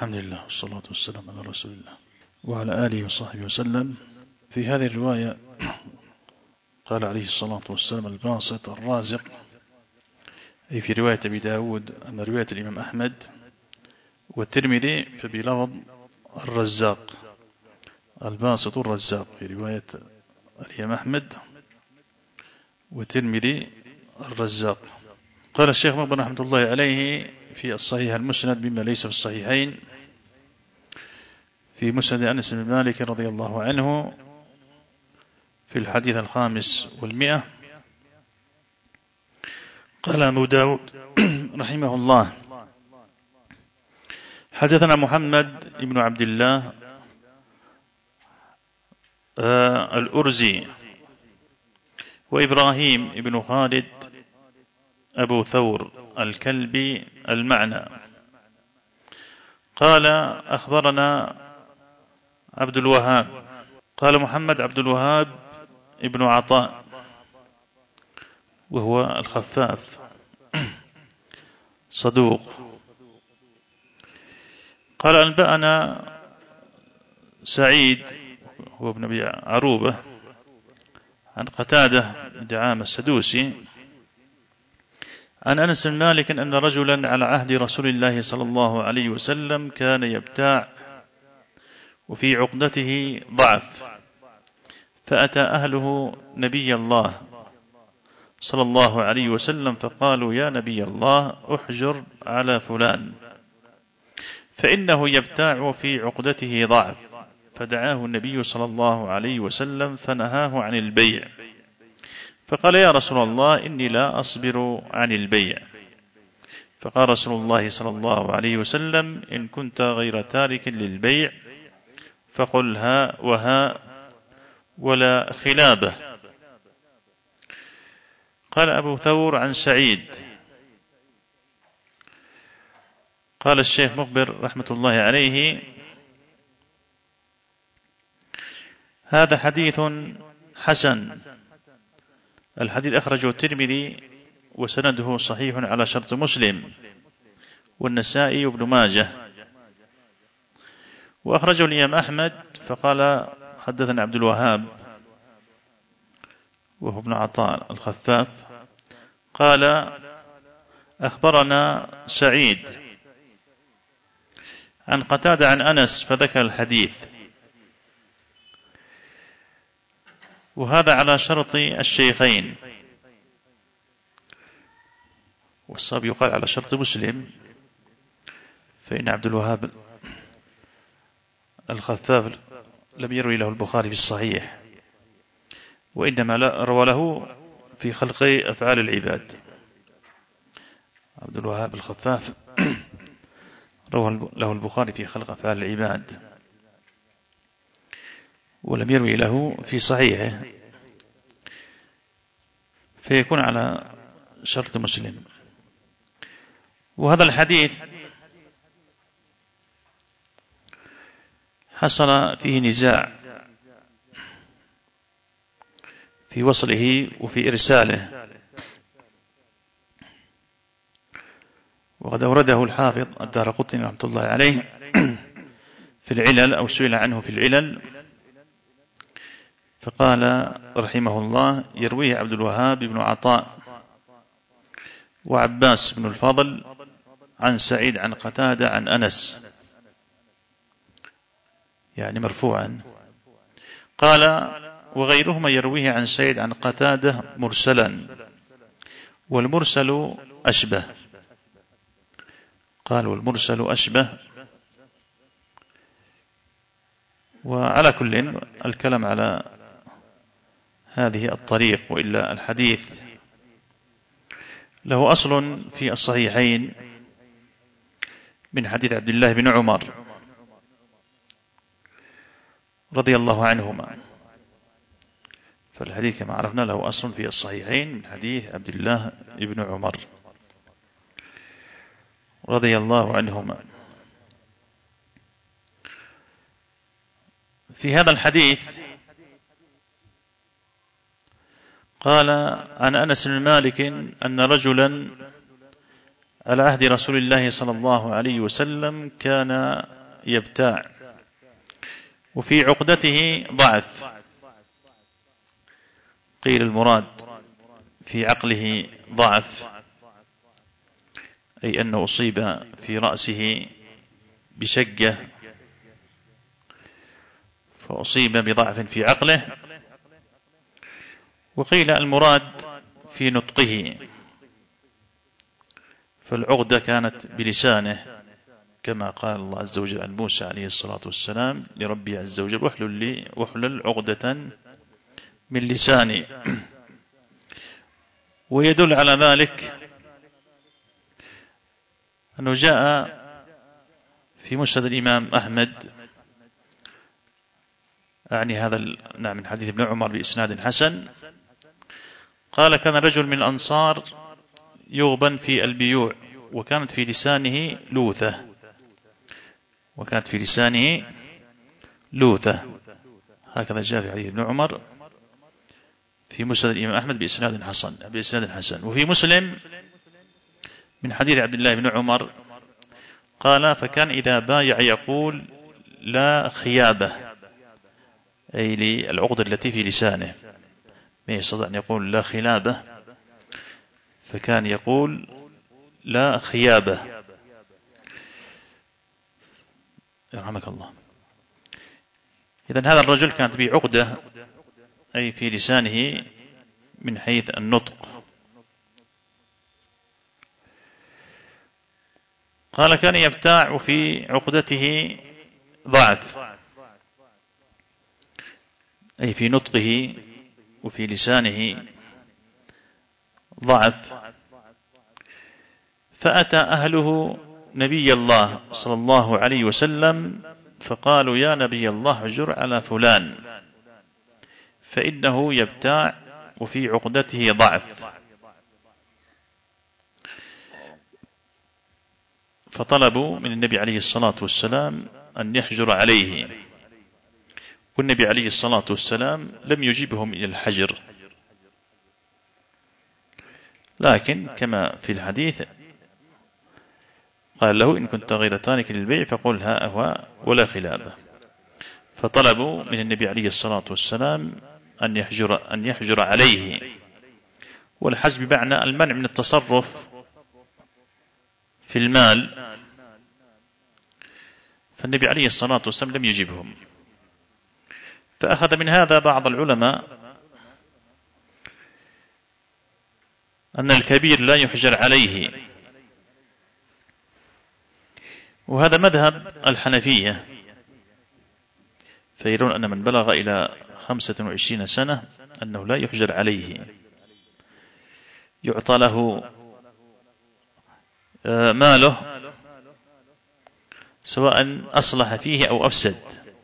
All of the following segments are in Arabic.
الحمد لله والصلاة والسلام على رسول الله وعلى آله وصحبه وسلم. في هذه الرواية قال عليه الصلاة والسلام الباسط الرازق، أي في رواية أبي داود. أما رواية الإمام أحمد والترمذي فبلفظ الرزاق، الباسط الرزاق في رواية الإمام أحمد والترمذي الرزاق. قال الشيخ مقبل رحمة الله عليه في الصحيح المسند بما ليس في الصحيحين، في مسند أنس بن مالك رضي الله عنه في الحديث 500. قال أبو داود رحمه الله: حدثنا محمد بن عبد الله الأرزي وإبراهيم بن خالد أبو ثور الكلبي المعنى قال أخبرنا عبد الوهاب، قال محمد عبد الوهاب ابن عطاء وهو الخفاف صدوق. قال أنبأنا سعيد هو ابن أبي عروبة عن قتادة بن دعامة السدوسي عن أنس بن مالك أن رجلا على عهد رسول الله صلى الله عليه وسلم كان يبتاع وفي عقدته ضعف، فأتى أهله نبي الله صلى الله عليه وسلم فقالوا: يا نبي الله احجر على فلان فإنه يبتاع في عقدته ضعف. فدعاه النبي صلى الله عليه وسلم فنهاه عن البيع، فقال: يا رسول الله إني لا أصبر عن البيع. فقال رسول الله صلى الله عليه وسلم: إن كنت غير تارك للبيع فقل ها وها ولا خلابه. قال أبو ثور عن سعيد. قال الشيخ مقبل رحمة الله عليه: هذا حديث حسن. الحديث أخرجه الترمذي وسنده صحيح على شرط مسلم والنسائي وابن ماجه، وأخرجه الإمام أحمد فقال حدثنا عبد الوهاب وهو ابن عطاء الخفاف قال أخبرنا سعيد عن قتادة عن أنس فذكر الحديث، وهذا على شرط الشيخين، والصواب يقال على شرط مسلم، فإن عبد الوهاب الخفاف لم يروي له البخاري في الصحيح، وإنما روى له في خلق أفعال العباد. عبد الوهاب الخفاف روى له البخاري في خلق أفعال العباد ولم يروي له في صحيحه، فيكون على شرط مسلم. وهذا الحديث حصل فيه نزاع في وصله وفي إرساله، وقد أورده الحافظ الدارقطني رحمة الله عليه في العلل، أو سئل عنه في العلل فقال رحمه الله: يرويه عبد الوهاب بن عطاء وعباس بن الفضل عن سعيد عن قتادة عن أنس، يعني مرفوعا. قال وغيرهما يرويه عن سعيد عن قتادة مرسلا، والمرسل أشبه. قال والمرسل أشبه. وعلى كل الكلام على هذه الطريق، وإلا الحديث له أصل في الصحيحين من حديث عبد الله بن عمر رضي الله عنهما، فالحديث كما عرفنا له أصل في الصحيحين من حديث عبد الله بن عمر رضي الله عنهما. في هذا الحديث قال عن أنس بن مالك أن رجلا على عهد رسول الله صلى الله عليه وسلم كان يبتاع، وفي عقدته ضعف. قيل المراد في عقله ضعف، أي أنه أصيب في رأسه بشجة فأصيب بضعف في عقله. وقيل المراد في نطقه، فالعقدة كانت بلسانه، كما قال الله عز وجل عن موسى عليه الصلاة والسلام لربي عز وجل: واحلل عقدة من لساني. ويدل على ذلك أنه جاء في مسند الإمام أحمد من حديث ابن عمر بإسناد حسن، قال: كان رجل من الأنصار يغبن في البيوع، وكانت في لسانه لوثة. هكذا جاء في حديث ابن عمر في مسند الإمام أحمد بإسناد حسن. وفي مسلم من حديث عبد الله بن عمر قال: فكان إذا بايع يقول: لا خيابة، أي للعقدة التي في لسانه، ما يستطيع أن يقول لا خلابة، فكان يقول لا خيابة. يرحمك الله. إذن هذا الرجل كانت به عقدة، أي في لسانه من حيث النطق. قال: كان يبتاع في عقدته ضعف، أي في نطقه وفي لسانه ضعف. فأتى أهله نبي الله صلى الله عليه وسلم فقالوا: يا نبي الله، اهجر على فلان فإنه يبتاع وفي عقدته ضعف. فطلبوا من النبي عليه الصلاة والسلام أن يحجر عليه، والنبي عليه الصلاة والسلام لم يجيبهم إلى الحجر، لكن كما في الحديث قال له: إن كنت غير تارك للبيع فقل ها هو ولا خلابة. فطلبوا من النبي عليه الصلاة والسلام أن يحجر عليه. والحجر بمعنى المنع من التصرف في المال، فالنبي عليه الصلاة والسلام لم يجبهم. فأخذ من هذا بعض العلماء أن الكبير لا يحجر عليه، وهذا مذهب الحنفية، فيرون أن من بلغ إلى 25 سنة أنه لا يحجر عليه، يعطى له ماله سواء أصلح فيه أو أفسد.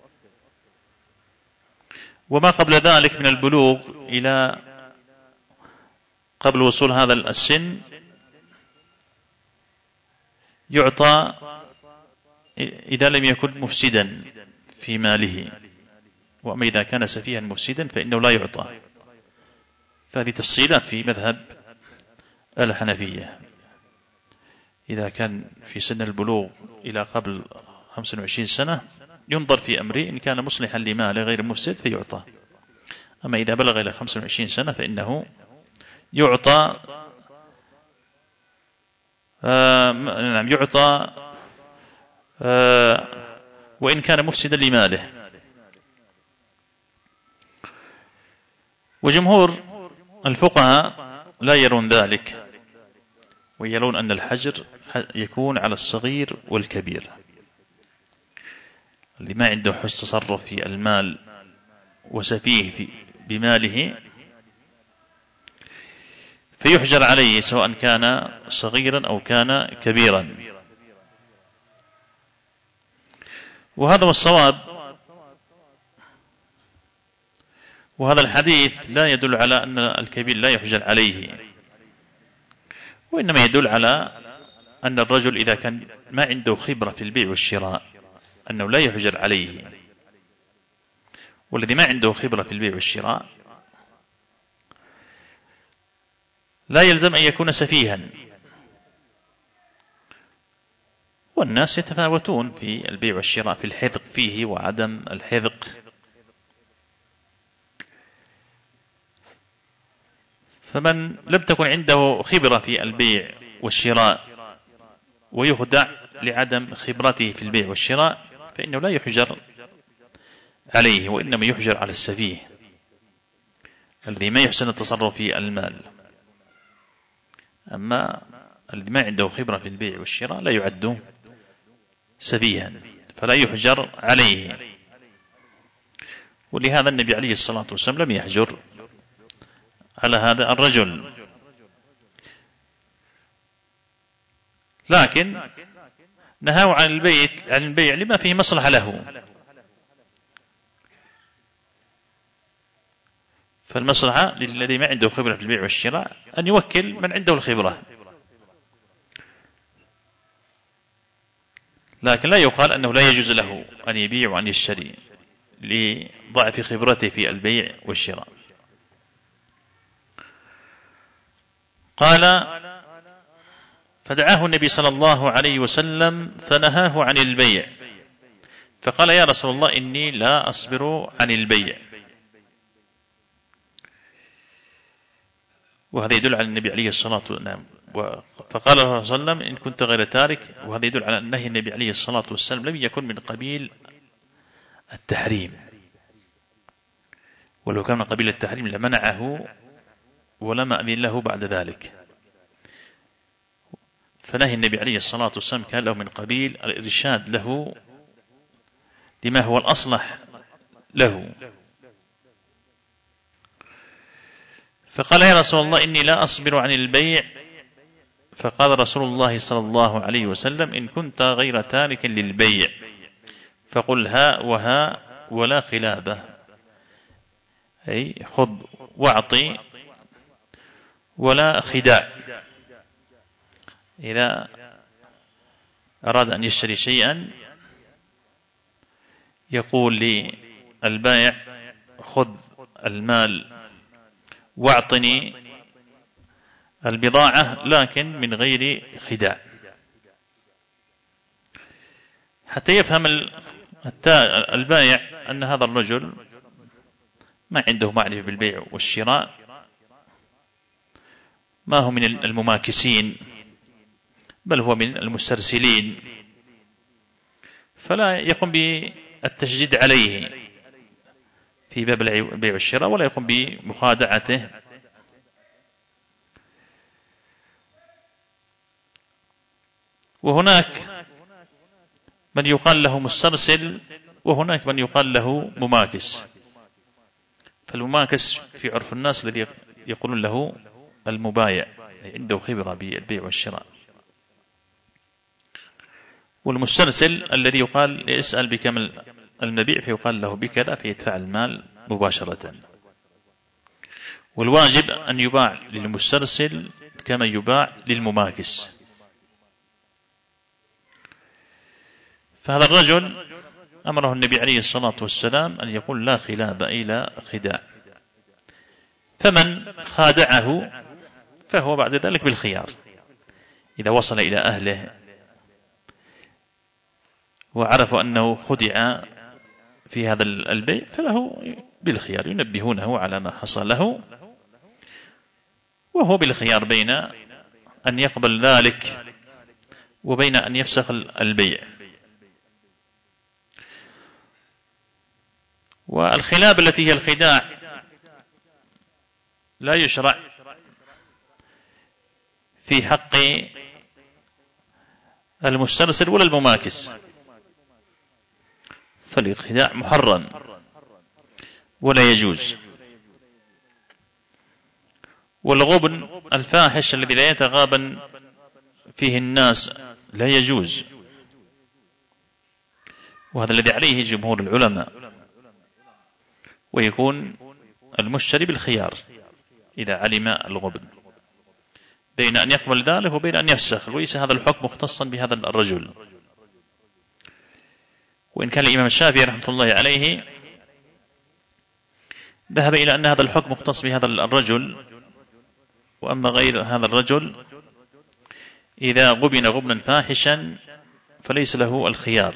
وما قبل ذلك من البلوغ إلى قبل وصول هذا السن يعطى إذا لم يكن مفسدا في ماله، وأما إذا كان سفيها مفسدا فإنه لا يعطى. فهذه تفصيلات في مذهب الحنفية. إذا كان في سن البلوغ إلى قبل 25 سنة ينظر في أمره، إن كان مصلحا لماله غير مفسد فيعطى. أما إذا بلغ إلى 25 سنة فإنه يعطى وإن كان مفسدا لماله. وجمهور الفقهاء لا يرون ذلك، ويرون أن الحجر يكون على الصغير والكبير، اللي ما عنده حسن تصرف في المال وسفيه بماله فيحجر عليه سواء كان صغيرا أو كان كبيرا. وهذا هو الصواب. وهذا الحديث لا يدل على أن الكبير لا يحجر عليه، وإنما يدل على أن الرجل إذا كان ما عنده خبرة في البيع والشراء أنه لا يحجر عليه. والذي ما عنده خبرة في البيع والشراء لا يلزم أن يكون سفيها، والناس يتفاوتون في البيع والشراء، في الحذق فيه وعدم الحذق. فمن لم تكن عنده خبرة في البيع والشراء ويخدع لعدم خبرته في البيع والشراء فإنه لا يحجر عليه، وإنما يحجر على السفيه الذي ما يحسن التصرف في المال. أما الذي ما عنده خبرة في البيع والشراء لا يعد سفيها، فلا يحجر عليه. ولهذا النبي عليه الصلاة والسلام لم يحجر على هذا الرجل، لكن نهاه عن البيع لما فيه مصلحة له. فالمصلحة للذي ما عنده خبرة في البيع والشراء أن يوكل من عنده الخبرة، لكن لا يقال أنه لا يجوز له أن يبيع وأن يشتري لضعف خبرته في البيع والشراء. قال: فدعاه النبي صلى الله عليه وسلم فنهاه عن البيع، فقال: يا رسول الله إني لا أصبر عن البيع. وهذا يدل على النبي عليه الصلاة والسلام. فقال صلى الله عليه وسلم: إن كنت غير تارك. وهذا يدل على أن نهي النبي عليه الصلاة والسلام لم يكن من قبيل التحريم، ولو كان من قبيل التحريم لمنعه ولما أذن له بعد ذلك. فنهي النبي عليه الصلاة والسلام كان له من قبيل الإرشاد له لما هو الأصلح له. فقال: يا رسول الله إني لا أصبر عن البيع. فقال رسول الله صلى الله عليه وسلم: إن كنت غير تارك للبيع فقل ها وها ولا خلابه، أي خذ واعطي ولا خداع. إذا أراد أن يشتري شيئا يقول للبائع: خذ المال واعطني البضاعة، لكن من غير خداع، حتى يفهم البائع أن هذا الرجل ما عنده معرفة بالبيع والشراء، ما هو من المماكسين بل هو من المسترسلين، فلا يقوم بالتشديد عليه في باب البيع والشراء ولا يقوم بمخادعته. وهناك من يقال له مسترسل وهناك من يقال له مماكس. فالمماكس في عرف الناس الذي يقولون له المبايع، عنده خبرة بالبيع والشراء. والمسترسل الذي يقال يسأل بكم المبيع فيقال له بكذا فيدفع المال مباشرة. والواجب أن يباع للمسترسل كما يباع للمماكس. فهذا الرجل أمره النبي عليه الصلاة والسلام أن يقول لا خلاب أي لا خداع. فمن خادعه فهو بعد ذلك بالخيار، إذا وصل إلى أهله وعرفوا أنه خدع في هذا البيع فله بالخيار، ينبهونه على ما حصل له، وهو بالخيار بين أن يقبل ذلك وبين أن يفسخ البيع. والخلاب التي هي الخداع لا يشرع في حق المسترسل ولا المماكس، فالخداع محرم ولا يجوز. والغبن الفاحش الذي لا يتغابن فيه الناس لا يجوز، وهذا الذي عليه جمهور العلماء. ويكون المشتري بالخيار إذا علم الغبن بين أن يقبل ذلك وبين أن يفسخ، وليس هذا الحكم مختصا بهذا الرجل. وإن كان الإمام الشافعي رحمة الله عليه ذهب إلى أن هذا الحكم مختص بهذا الرجل، وأما غير هذا الرجل إذا غبن غبنا فاحشا فليس له الخيار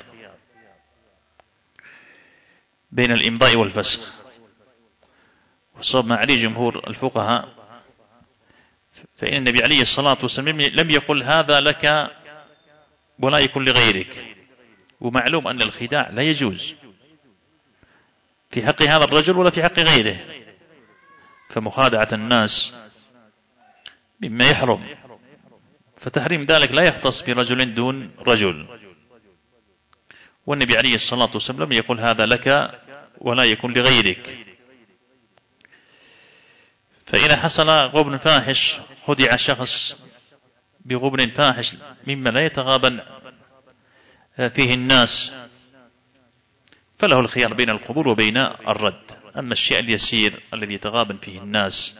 بين الإمضاء والفسخ. والصواب ما عليه جمهور الفقهاء، فإن النبي عليه الصلاة والسلام لم يقل هذا لك ولا يكون لغيرك، ومعلوم أن الخداع لا يجوز في حق هذا الرجل ولا في حق غيره، فمخادعة الناس مما يحرم، فتحريم ذلك لا يختص برجل دون رجل. والنبي عليه الصلاة والسلام لم يقل هذا لك ولا يكون لغيرك. فإذا حصل غبن فاحش، خدع شخص بغبن فاحش مما لا يتغابن فيه الناس، فله الخيار بين القبول وبين الرد. أما الشيء اليسير الذي يتغابن فيه الناس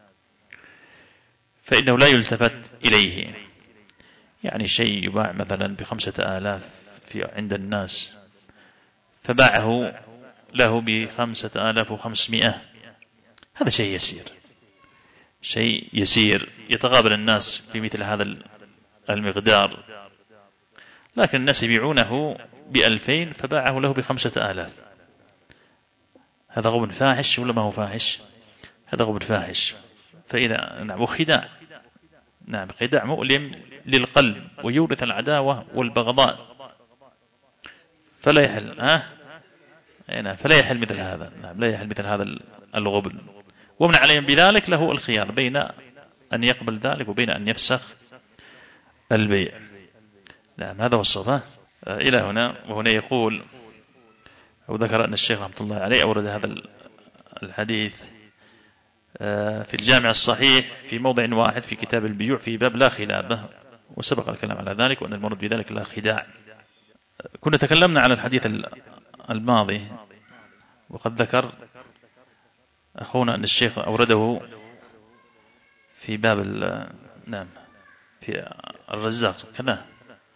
فإنه لا يلتفت إليه، يعني شيء يباع مثلا ب5,000 عند الناس، فباعه له ب5,500، هذا شيء يسير، شيء يسير يتغابن الناس في مثل هذا المقدار. لكن الناس يبيعونه ب2,000 فباعه له ب5,000، هذا غبن فاحش ولا ما هو فاحش؟ هذا غبن فاحش. فإذا نعم، وخداع، نعم، خداع مؤلم للقلب ويورث العداوة والبغضاء، فلا يحل فلا يحل مثل هذا، نعم، لا يحل مثل هذا الغبن. ومن عليه بذلك له الخيار بين أن يقبل ذلك وبين أن يفسخ البيع. نعم، هذا هو الصواب. إلى هنا. وهنا يقول أو ذكر أن الشيخ رحمة الله عليه أورد هذا الحديث في الجامع الصحيح في موضع واحد في كتاب البيوع في باب لا خلابة، وسبق الكلام على ذلك، وأن المراد بذلك لا خداع. كنا تكلمنا على الحديث الماضي، وقد ذكر أخونا أن الشيخ أورده في باب نعم في الرزاق كذا،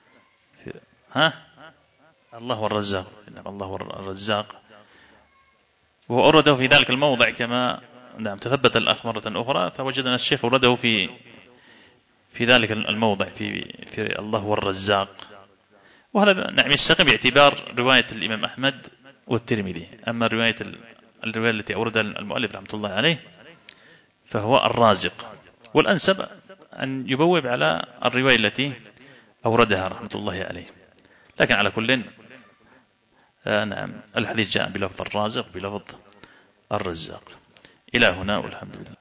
الله والرزاق، نعم، الله والرزاق، وأورده في ذلك الموضع كما نعم تثبت الأخ مرة أخرى، فوجدنا الشيخ أورده في ذلك الموضع في الله والرزاق. وهذا نعم يستقيم باعتبار رواية الإمام أحمد والترمذي. أما الرواية التي أوردها المؤلف رحمة الله عليه فهو الرازق، والأنسب أن يبوب على الرواية التي أوردها رحمة الله عليه. لكن على كل نعم الحديث جاء بلفظ الرازق بلفظ الرزاق. إلى هنا والحمد لله.